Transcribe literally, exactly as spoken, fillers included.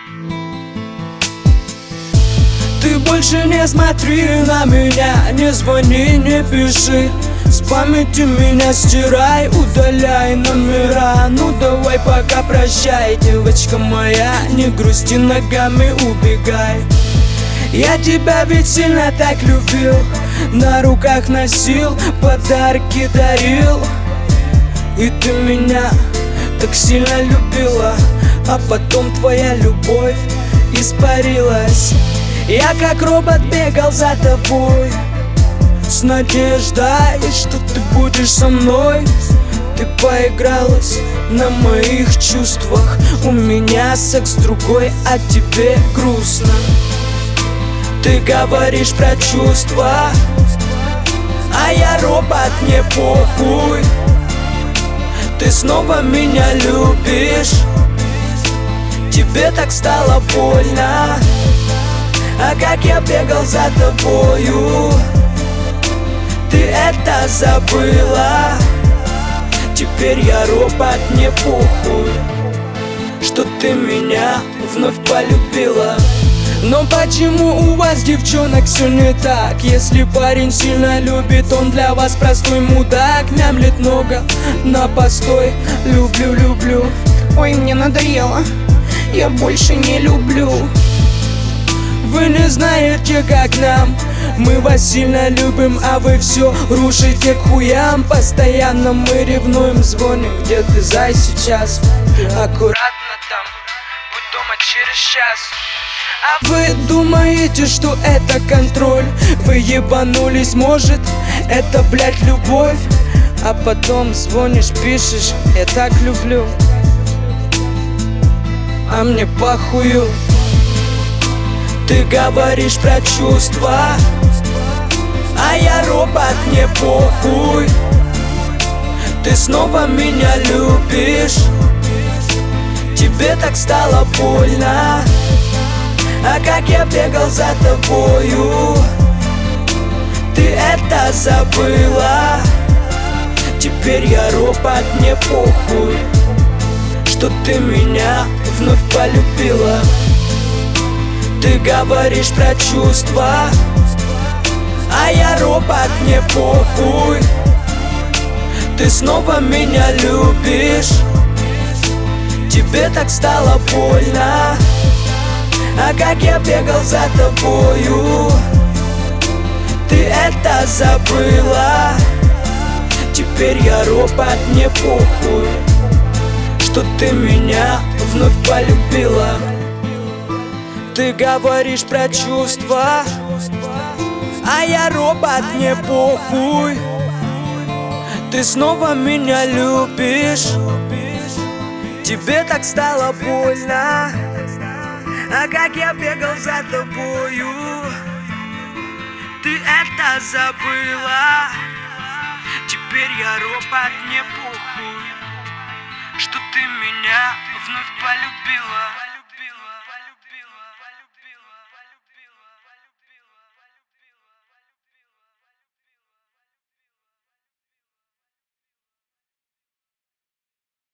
Ты больше не смотри на меня, не звони, не пиши. С памяти меня стирай, удаляй номера. Ну давай пока прощай, девочка моя, не грусти, ногами убегай. Я тебя ведь сильно так любил, на руках носил, подарки дарил. И ты меня так сильно любила, а потом твоя любовь испарилась. Я как робот бегал за тобой, с надеждой, что ты будешь со мной. Ты поигралась на моих чувствах, у меня секс другой, а тебе грустно. Ты говоришь про чувства, а я робот, мне похуй. Ты снова меня любишь, тебе так стало больно. А как я бегал за тобою, ты это забыла. Теперь я робот, мне похуй, что ты меня вновь полюбила. Но почему у вас, девчонок, все не так? Если парень сильно любит, он для вас простой мудак. Мямлит много на постой, люблю, люблю. Ой, мне надоело, я больше не люблю. Вы не знаете, как нам, мы вас сильно любим, а вы все рушите к хуям. Постоянно мы ревнуем, звоним, где ты, зай, сейчас? Аккуратно там, будь дома через час. А вы думаете, что это контроль? Вы ебанулись, может, это, блядь, любовь? А потом звонишь, пишешь, я так люблю, а мне похую. Ты говоришь про чувства, а я робот, мне похуй. Ты снова меня любишь, тебе так стало больно. А как я бегал за тобою, ты это забыла. Теперь я робот, мне похуй, что ты меня вновь полюбила. Ты говоришь про чувства, а я робот, мне похуй. Ты снова меня любишь, тебе так стало больно. А как я бегал за тобою, ты это забыла. Теперь я робот, мне похуй, что ты меня вновь полюбила. Ты говоришь про чувства, а я робот, мне похуй. Ты снова меня любишь, тебе так стало больно. А как я бегал за тобою, ты это забыла. Теперь я робот, мне похуй, что ты меня вновь полюбила.